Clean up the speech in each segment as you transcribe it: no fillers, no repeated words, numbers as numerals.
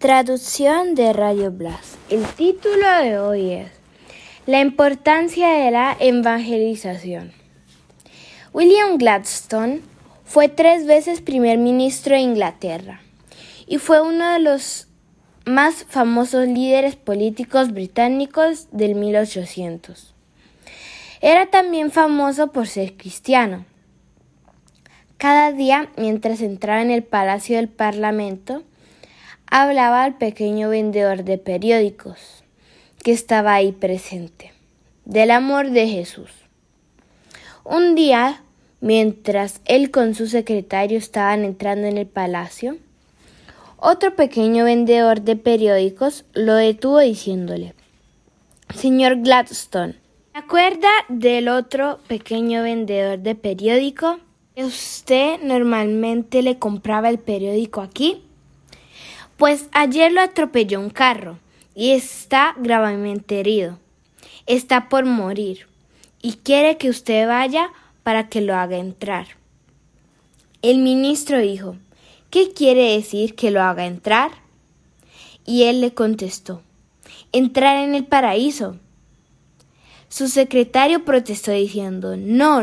Traducción de Radio Blas. El título de hoy es La importancia de la evangelización. William Gladstone fue 3 veces primer ministro de Inglaterra y fue uno de los más famosos líderes políticos británicos del 1800. Era también famoso por ser cristiano. Cada día, mientras entraba en el Palacio del Parlamento, hablaba al pequeño vendedor de periódicos que estaba ahí presente, del amor de Jesús. Un día, mientras él con su secretario estaban entrando en el palacio, otro pequeño vendedor de periódicos lo detuvo diciéndole: «Señor Gladstone, ¿se acuerda del otro pequeño vendedor de periódico que usted normalmente le compraba el periódico aquí? Pues ayer lo atropelló un carro y está gravemente herido. Está por morir y quiere que usted vaya para que lo haga entrar». El ministro dijo: «¿Qué quiere decir que lo haga entrar?». Y él le contestó: «Entrar en el paraíso». Su secretario protestó diciendo: «No.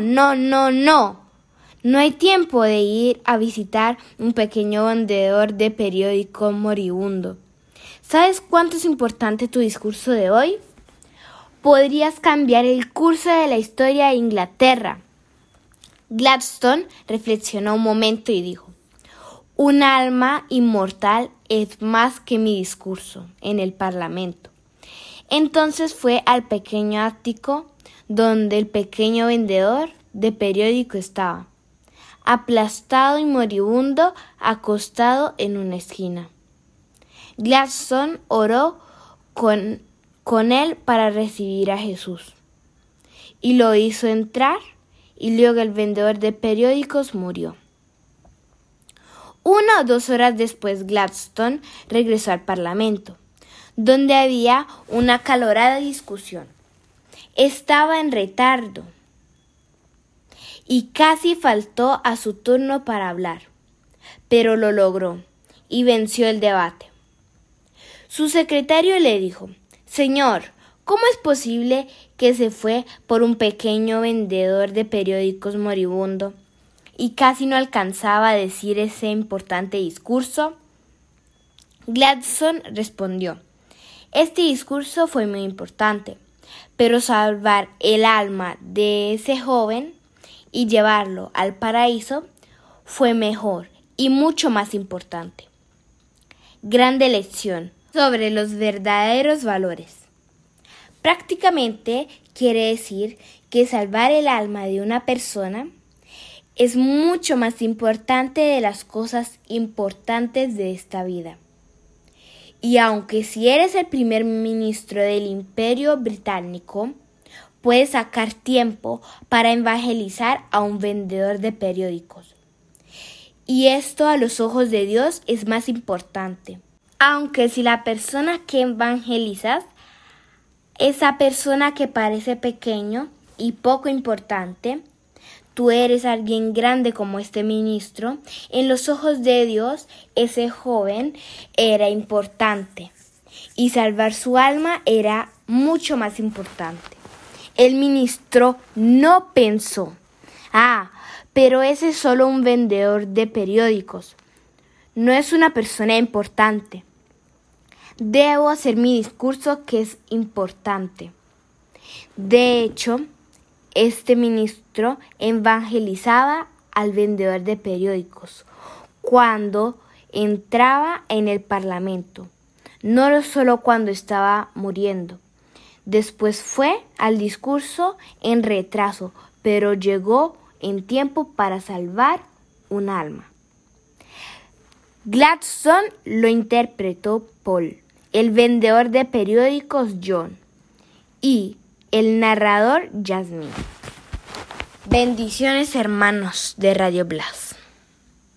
No hay tiempo de ir a visitar un pequeño vendedor de periódico moribundo. ¿Sabes cuánto es importante tu discurso de hoy? Podrías cambiar el curso de la historia de Inglaterra». Gladstone reflexionó un momento y dijo: «Un alma inmortal es más que mi discurso en el Parlamento». Entonces fue al pequeño ático donde el pequeño vendedor de periódico estaba, aplastado y moribundo, acostado en una esquina. Gladstone oró con él para recibir a Jesús y lo hizo entrar, y luego el vendedor de periódicos murió. 1 o 2 horas después, Gladstone regresó al Parlamento, donde había una acalorada discusión. Estaba en retardo y casi faltó a su turno para hablar, pero lo logró y venció el debate. Su secretario le dijo: «Señor, ¿cómo es posible que se fue por un pequeño vendedor de periódicos moribundo y casi no alcanzaba a decir ese importante discurso?». Gladstone respondió: «Este discurso fue muy importante, pero salvar el alma de ese joven y llevarlo al paraíso fue mejor y mucho más importante». Grande lección sobre los verdaderos valores. Prácticamente quiere decir que salvar el alma de una persona es mucho más importante de las cosas importantes de esta vida. Y aunque si eres el primer ministro del Imperio Británico, puedes sacar tiempo para evangelizar a un vendedor de periódicos. Y esto a los ojos de Dios es más importante. Aunque si la persona que evangelizas, esa persona que parece pequeño y poco importante, tú eres alguien grande como este ministro, en los ojos de Dios ese joven era importante y salvar su alma era mucho más importante. El ministro no pensó: pero ese es solo un vendedor de periódicos, no es una persona importante. Debo hacer mi discurso que es importante. De hecho, este ministro evangelizaba al vendedor de periódicos cuando entraba en el Parlamento, no solo cuando estaba muriendo. Después fue al discurso en retraso, pero llegó en tiempo para salvar un alma. Gladstone lo interpretó Paul, el vendedor de periódicos John y el narrador Jasmine. Bendiciones, hermanos de Radio Blas.